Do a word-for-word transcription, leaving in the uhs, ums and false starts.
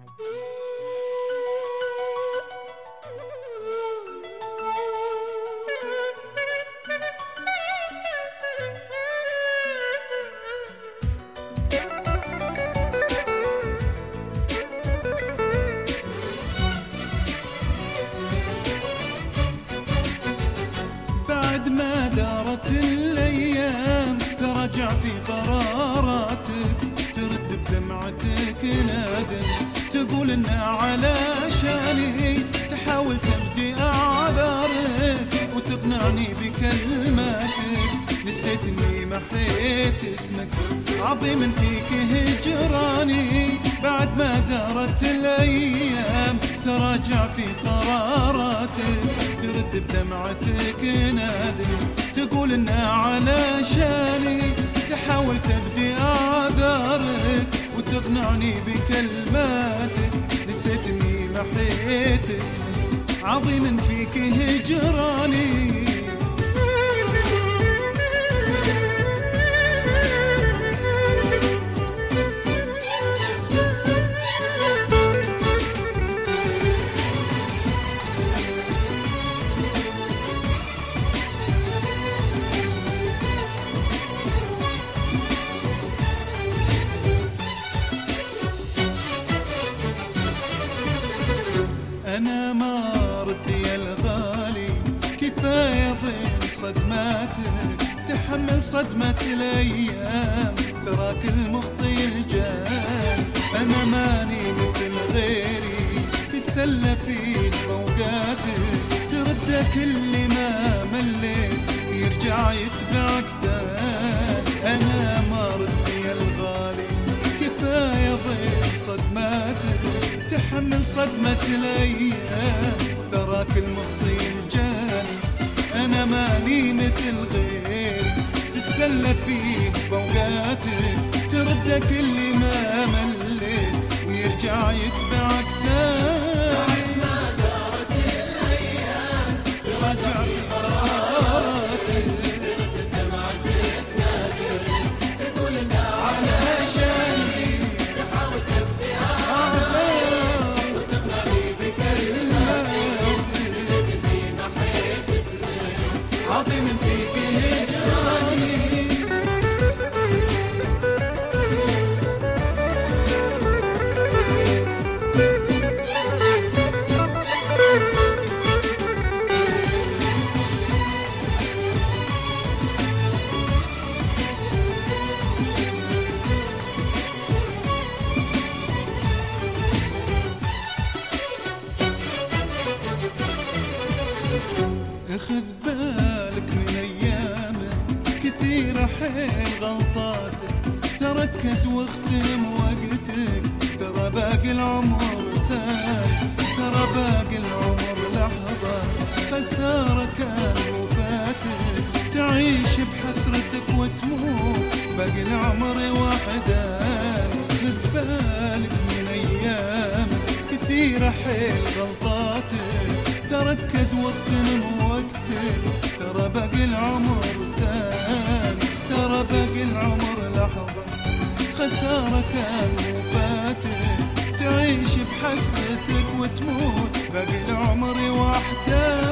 بعد ما دارت الأيام تراجع في قراراتك، ترد بدمعتك نادم تقول إنه علشاني، تحاول تبدي أعذارك وتقنعني بكلماتك. نسيت إني محيت اسمك عظيم فيك هجراني. بعد ما دارت الأيام تراجع في قراراتك، ترد بدمعتك نادم تقول إنه علشاني، تحاول تبدي أعذارك وتقنعني بكلماتك. نسيت إني محيت اسمك عظيم فيك هجراني. أنا ما ردي يا الغالي كفاية ضيم صدماتك، تحمل صدمة الأيام تراك المخطي الجان. أنا ماني مثل غيري تسلى فيك بوقاتك، ترد كل ما مليت يرجع يتبعك ثان. أنا ما ردي يا الغالي كفاية ضيم صدماتك، تحمل صدمة الأيام تراك المخطي الجاني. أنا ماني مثل غير تسلى فيك بوقاتك، ترد كل ما مليت ويرجع يتبعك ثاني. بعد ما دارت الأيام تراجع في قراراتك، ترد بدمعتك نادر تقول إنه علشاني، تحاول تبدي أعذارك وتقنعني بكلماتك. نسيت إني محيت اسمك عظيم فيك هجراني. اخذ بالك من ايامك كثيرة حيل غلطاتك، تركت واغتنم وقتك، ترى باقي العمر ثاني، ترى باقي العمر لحظة، خسارة كان وفاتك، تعيش بحسرتك وتموت باقي العمر وحدان. خذ بالك من ايامك كثيرة حيل غلطاتك، تركد واغتنم وقتك، ترى باقي العمر ثاني، ترى باقي العمر لحظة، خسارة كان وفاتك، تعيش بحسرتك وتموت باقي العمر وحدك.